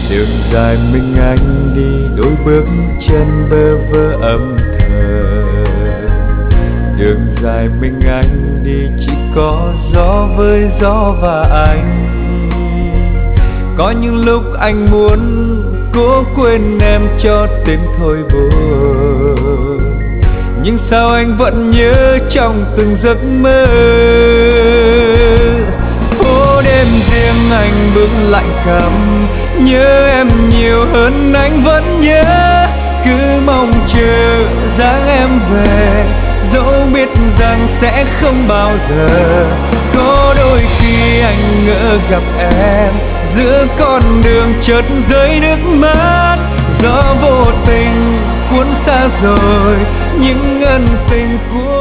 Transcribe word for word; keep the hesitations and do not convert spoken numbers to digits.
Đường dài mình anh đi, đôi bước chân bơ vơ âm thầm. Đường dài mình anh đi, chỉ có gió với gió và anh. Có những lúc anh muốn cố quên em cho tên thôi buồn, nhưng sao anh vẫn nhớ trong từng giấc mơ. Phố đêm riêng anh bước lạnh cắm, nhớ em nhiều hơn anh vẫn nhớ. Cứ mong chờ dáng em về, dẫu biết rằng sẽ không bao giờ. Có đôi khi anh ngỡ gặp em, giữa con đường chợt rơi nước mắt. Gió vô tình cuốn xa rồi những ân tình của